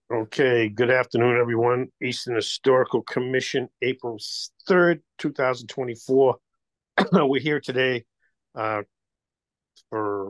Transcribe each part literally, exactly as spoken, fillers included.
Okay, good afternoon, everyone. Eastern Historical Commission, April third, two thousand twenty-four. We're here today uh, for,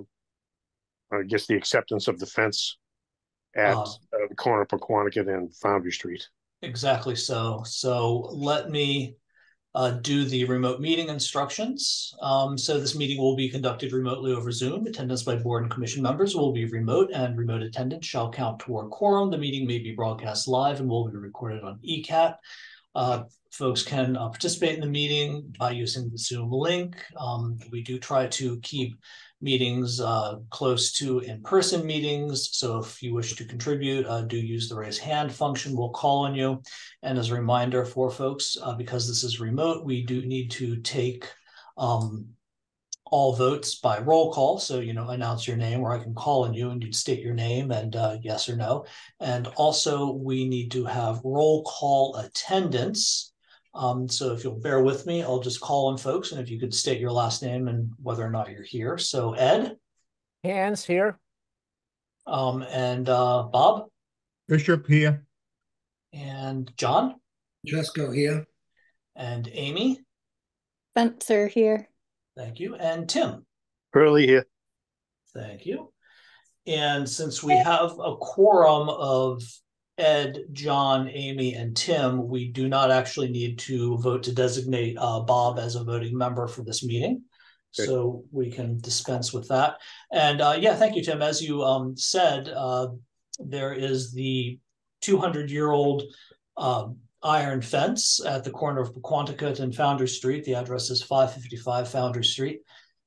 I guess, the acceptance of the fence at Uh, uh, the corner of Paquonicket and Foundry Street. exactly so. So let me uh, do the remote meeting instructions. Um, so this meeting will be conducted remotely over Zoom. Attendance by board and commission members will be remote, and remote attendance shall count toward quorum. The meeting may be broadcast live and will be recorded on E CAT. Uh, folks can uh, participate in the meeting by using the Zoom link. Um, we do try to keep meetings uh, close to in-person meetings. So if you wish to contribute, uh, do use the raise hand function. We'll call on you. And as a reminder for folks, uh, because this is remote, we do need to take um, all votes by roll call. So, you know, announce your name, or I can call on you and you'd state your name and uh, yes or no. And also we need to have roll call attendance. Um, so if you'll bear with me, I'll just call on folks, and if you could state your last name and whether or not you're here. So Ed. Hands here. Um, and uh, Bob. Bishop here. And John. Jesco here. And Amy. Spencer here. Thank you. And Tim. Hurley here. Thank you. And since we have a quorum of Ed, John, Amy, and Tim, we do not actually need to vote to designate uh, Bob as a voting member for this meeting. Okay. So we can dispense with that. And uh, yeah, thank you, Tim. As you um, said, uh, there is the two hundred year old uh, iron fence at the corner of Paquontet and Foundry Street. The address is five fifty-five Foundry Street.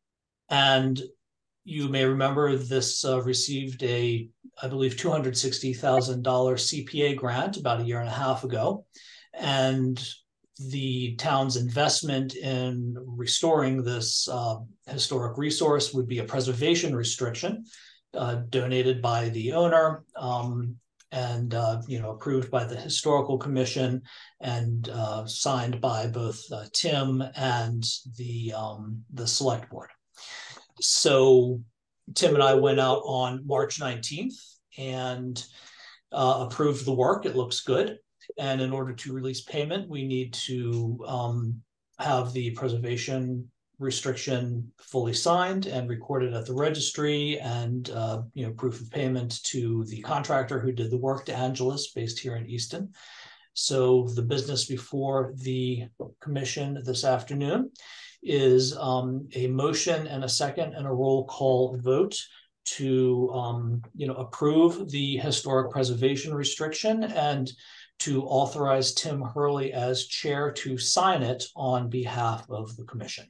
And you may remember this uh, received a, I believe, two hundred sixty thousand dollars C P A grant about a year and a half ago. And the town's investment in restoring this uh, historic resource would be a preservation restriction uh, donated by the owner um, and, uh, you know, approved by the Historical Commission and uh, signed by both uh, Tim and the, um, the Select Board. So Tim and I went out on March nineteenth and uh, approved the work. It looks good. And in order to release payment, we need to um, have the preservation restriction fully signed and recorded at the registry, and uh, you know, proof of payment to the contractor who did the work, De Angelis, based here in Easton. So the business before the commission this afternoon is um, a motion and a second and a roll call vote to um, you know, approve the historic preservation restriction and to authorize Tim Hurley as chair to sign it on behalf of the commission.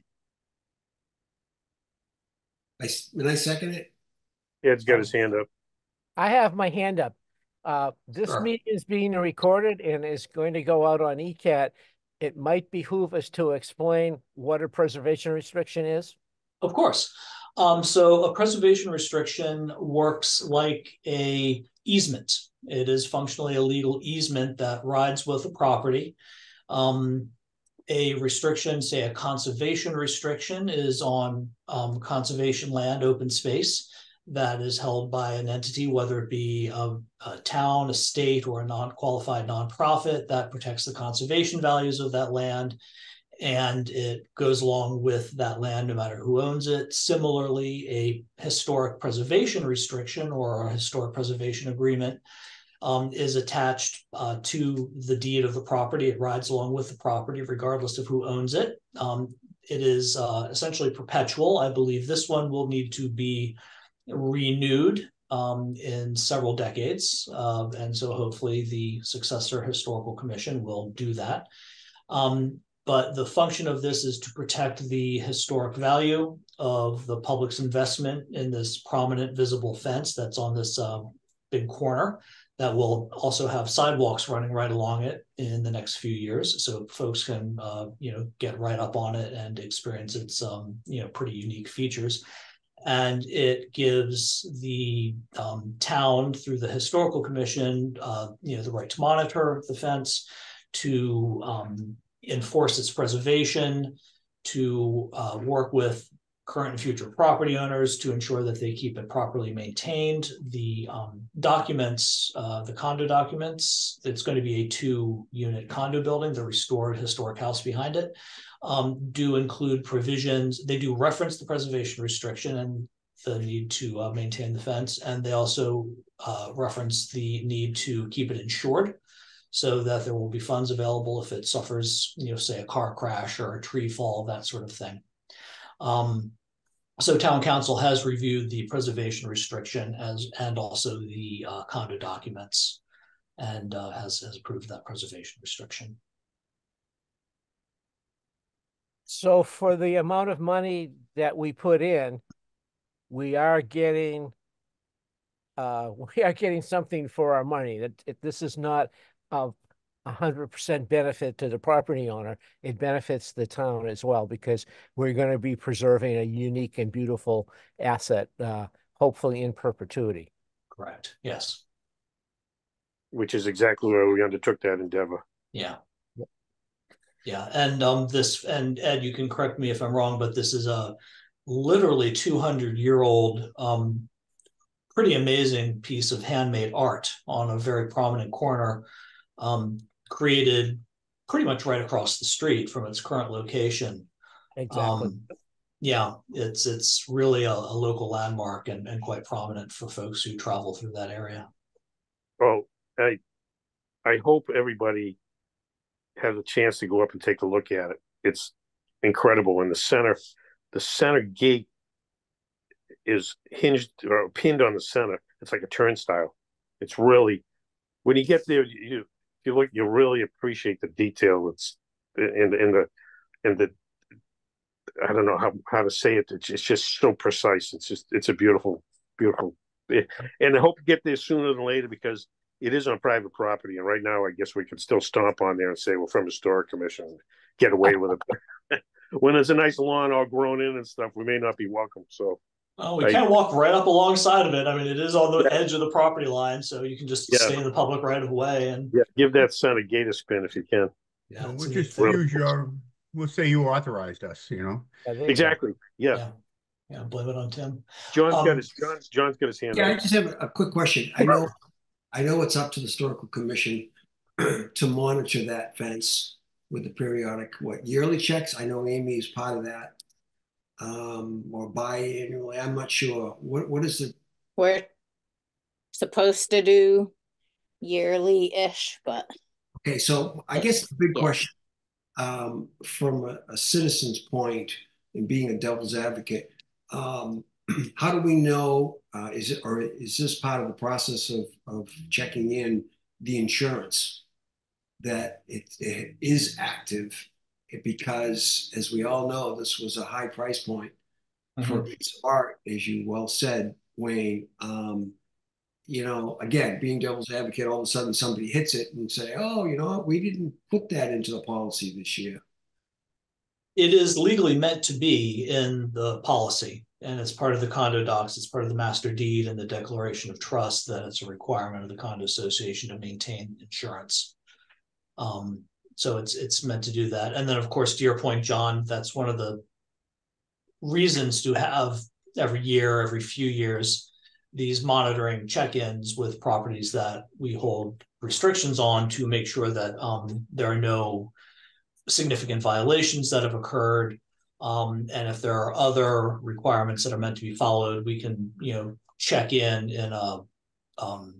I, when I second it? Ed's got his hand up. I have my hand up. Uh, this Sure. meeting is being recorded and is going to go out on E CAT. It might behoove us to explain what a preservation restriction is. Of course. Um, so a preservation restriction works like a easement. It is functionally a legal easement that rides with the property. Um, a restriction, say a conservation restriction, is on um, conservation land, open space, that is held by an entity, whether it be a, a town, a state, or a non-qualified nonprofit that protects the conservation values of that land. And it goes along with that land no matter who owns it. Similarly, a historic preservation restriction or a historic preservation agreement um, is attached uh, to the deed of the property. It rides along with the property regardless of who owns it. Um, it is uh, essentially perpetual. I believe this one will need to be renewed um, in several decades. Uh, and so hopefully the successor historical commission will do that. Um, But the function of this is to protect the historic value of the public's investment in this prominent visible fence that's on this uh, big corner that will also have sidewalks running right along it in the next few years. So folks can, uh, you know, get right up on it and experience its, um, you know, pretty unique features. And it gives the um, town, through the Historical Commission, uh, you know, the right to monitor the fence, to um, enforce its preservation, to uh, work with current and future property owners to ensure that they keep it properly maintained. The um, documents, uh, the condo documents, it's going to be a two-unit condo building, the restored historic house behind it, um, do include provisions. They do reference the preservation restriction and the need to uh, maintain the fence, and they also uh, reference the need to keep it insured, so that there will be funds available if it suffers, you know, say a car crash or a tree fall, that sort of thing. Um, so town council has reviewed the preservation restriction as and also the uh, condo documents, and uh, has, has approved that preservation restriction. So for the amount of money that we put in, we are getting uh, we are getting something for our money. That it, this is not a a hundred percent benefit to the property owner. It benefits the town as well, because we're going to be preserving a unique and beautiful asset, uh, hopefully in perpetuity. Correct. Yes. Which is exactly why we undertook that endeavor. Yeah. Yeah. And um, this, and Ed, you can correct me if I'm wrong, but this is a literally two hundred year old, um, pretty amazing piece of handmade art on a very prominent corner, um, created pretty much right across the street from its current location. Exactly. Um, yeah, it's it's really a, a local landmark, and, and quite prominent for folks who travel through that area. Well, I I hope everybody has a chance to go up and take a look at it. It's incredible. In the center, the center gate is hinged or pinned on the center. It's like a turnstile. It's really, when you get there, you you look, you really appreciate the detail. It's in in the in the I don't know how how to say it. It's, it's just so precise. It's just it's a beautiful, beautiful, and I hope to get there sooner than later, because it is on private property, and right now I guess we can still stomp on there and say we're from Historic Commission and get away with it. When there's a nice lawn all grown in and stuff, we may not be welcome. So. Oh, we I, can walk right up alongside of it. I mean, it is on the yeah. edge of the property line, so you can just yeah. stay in the public right of way. And yeah, give that center gate a spin if you can. Yeah, so we'll just use your. We'll say you authorized us. You know. Yeah, exactly. Yeah. yeah. Yeah. Blame it on Tim. John's um, got his. John's John's got his hand. Yeah, up. I just have a quick question. I know, I know it's up to the Historical Commission to monitor that fence with the periodic what yearly checks. I know Amy is part of that. Um, or biannually, I'm not sure. What what is the We're supposed to do yearly-ish, but okay, so I guess the big yeah. question, um, from a, a citizen's point and being a devil's advocate, um, how do we know, uh, is it, or is this part of the process of, of checking in the insurance that it, it is active? Because as we all know, this was a high price point mm-hmm. for a piece of art, as you well said, Wayne. Um, you know, again, being devil's advocate, all of a sudden somebody hits it and say, oh, you know what, we didn't put that into the policy this year. It is legally meant to be in the policy, and it's part of the condo docs, it's part of the master deed and the declaration of trust that it's a requirement of the condo association to maintain insurance. Um, So it's it's meant to do that. And then, of course, to your point, John, that's one of the reasons to have every year, every few years, these monitoring check-ins with properties that we hold restrictions on, to make sure that um, there are no significant violations that have occurred. Um, and if there are other requirements that are meant to be followed, we can, you know, check in in a, um,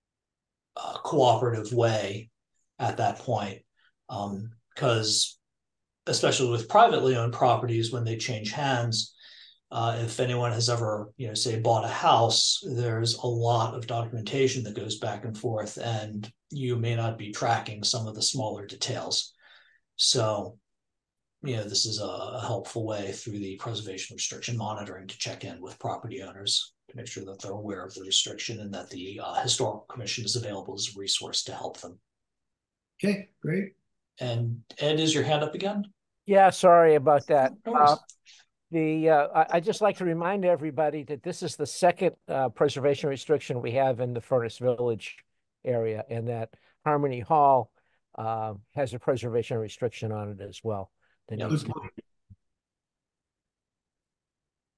a cooperative way at that point. Um, because especially with privately owned properties, when they change hands, uh, if anyone has ever, you know, say bought a house, there's a lot of documentation that goes back and forth, and you may not be tracking some of the smaller details. So, you know, this is a, a helpful way through the preservation restriction monitoring to check in with property owners to make sure that they're aware of the restriction and that the uh, Historical Commission is available as a resource to help them. Okay, great. And Ed, is your hand up again? Yeah, sorry about that. No worries. Uh, the uh, I, I just like to remind everybody that this is the second uh, preservation restriction we have in the Furnace Village area, and that Harmony Hall uh, has a preservation restriction on it as well. That Yeah, needs to be.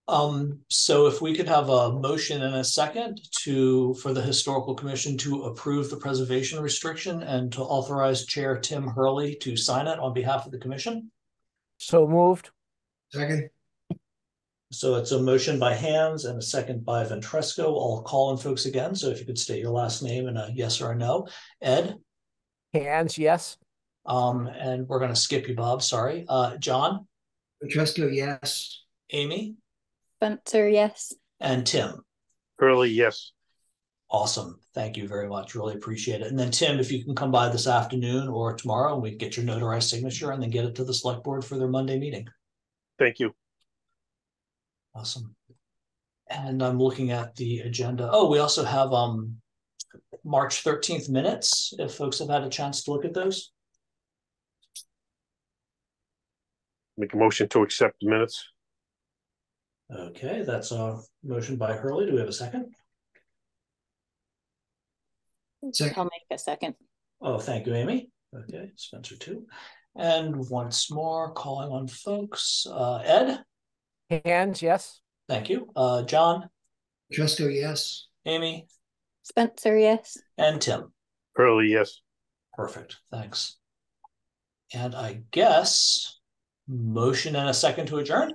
Um, so if we could have a motion and a second to, for the Historical Commission to approve the preservation restriction and to authorize Chair Tim Hurley to sign it on behalf of the commission. So moved. Second, So it's a motion by Hands and a second by Ventresco. I'll call on folks again. So if you could state your last name and a yes or a no. Ed, Hands, yes. um, and we're going to skip you, Bob. Sorry. Uh, John, Tresco, yes. Amy, Spencer, yes. and Tim. Early, yes. Awesome. Thank you very much. Really appreciate it. And then Tim, if you can come by this afternoon or tomorrow and we can get your notarized signature and then get it to the select board for their Monday meeting. Thank you. Awesome. And I'm looking at the agenda. Oh, we also have um March thirteenth minutes, if folks have had a chance to look at those. Make a motion to accept the minutes. Okay, that's a motion by Hurley. Do we have a second? Second. I'll make a second. Oh, thank you, Amy. Okay, Spencer too. And once more, calling on folks. Uh, Ed, Hands, yes. thank you. Uh, John, Tresco, yes. Amy, Spencer, yes. and Tim. Early, yes. Perfect, thanks. And I guess motion and a second to adjourn.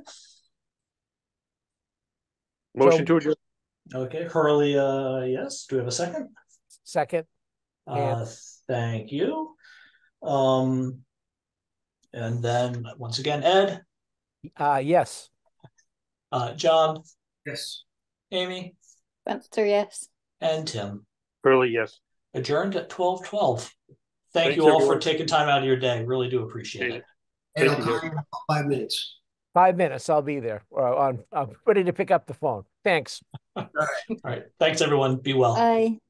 Motion So- to adjourn. Okay, Hurley, uh, yes. Do we have a second? Second. Uh, thank you. Um, and then once again, Ed, Uh, yes. uh, John, Yes. Amy, Spencer, yes. and Tim. Early, yes. Adjourned at twelve twelve. Thank Thanks, you all everyone. for taking time out of your day. Really do appreciate it. And Thank I'll you, call you in about five minutes. Five minutes, I'll be there. Or on, I'm ready to pick up the phone. Thanks. All right. Thanks, everyone. Be well. Bye.